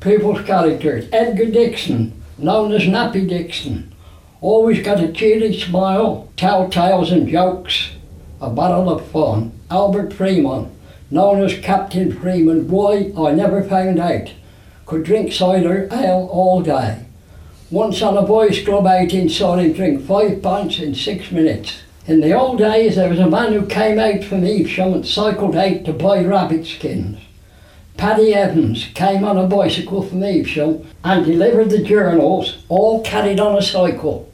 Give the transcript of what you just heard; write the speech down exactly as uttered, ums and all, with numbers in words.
People's characters. Edgar Dixon, known as Nappy Dixon. Always got a cheery smile, tell tales and jokes, a barrel of fun. Albert Freeman, known as Captain Freeman. Why, I never found out. Could drink cider ale all day. Once on a boys' club outing saw him drink five pints in six minutes. In the old days there was a man who came out from Evesham and cycled out to buy rabbit skins. Paddy Evans came on a bicycle from Evesham and delivered the journals, all carried on a cycle.